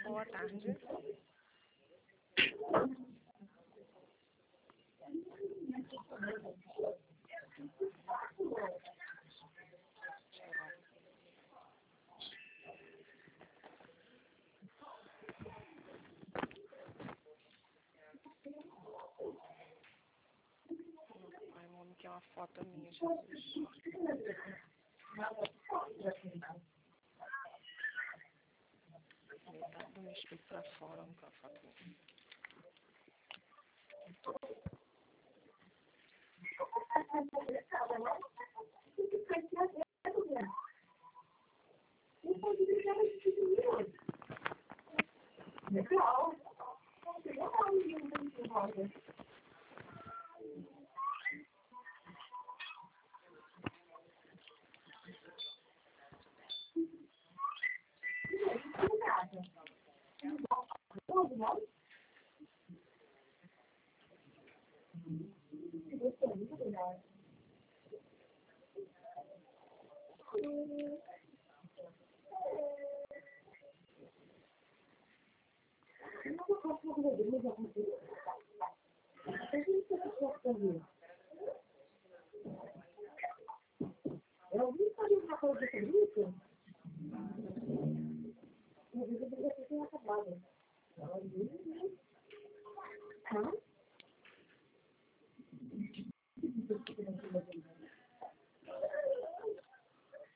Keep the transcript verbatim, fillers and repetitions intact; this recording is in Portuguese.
Boa tarde. Ai, mano, que é uma foto minha, Jesus. Metade do meu espelho pra fora, não quero foto minha. Eu vi fazer uma coisa sobre isso. Eu vi que eu tinha acabado. Hã?